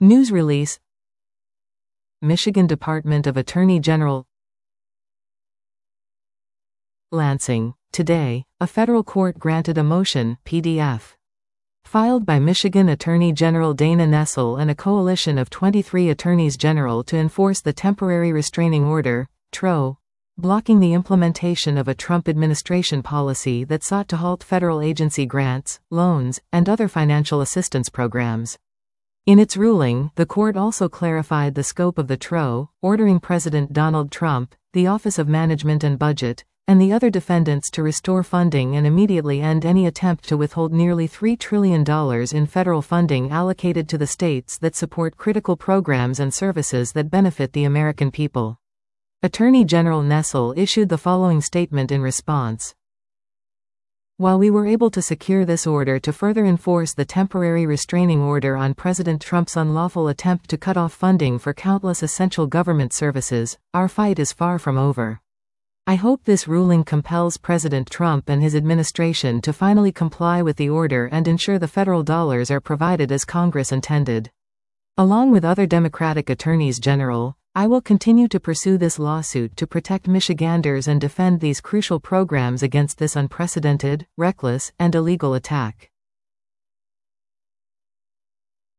News release. Michigan Department of Attorney General. Lansing. Today, a federal court granted a motion, PDF, filed by Michigan Attorney General Dana Nessel and a coalition of 23 attorneys general to enforce the Temporary Restraining Order, TRO, blocking the implementation of a Trump administration policy that sought to halt federal agency grants, loans, and other financial assistance programs. In its ruling, the court also clarified the scope of the TRO, ordering President Donald Trump, the Office of Management and Budget, and the other defendants to restore funding and immediately end any attempt to withhold nearly $3 trillion in federal funding allocated to the states that support critical programs and services that benefit the American people. Attorney General Nessel issued the following statement in response. While we were able to secure this order to further enforce the temporary restraining order on President Trump's unlawful attempt to cut off funding for countless essential government services, our fight is far from over. I hope this ruling compels President Trump and his administration to finally comply with the order and ensure the federal dollars are provided as Congress intended. Along with other Democratic attorneys general, I will continue to pursue this lawsuit to protect Michiganders and defend these crucial programs against this unprecedented, reckless, and illegal attack.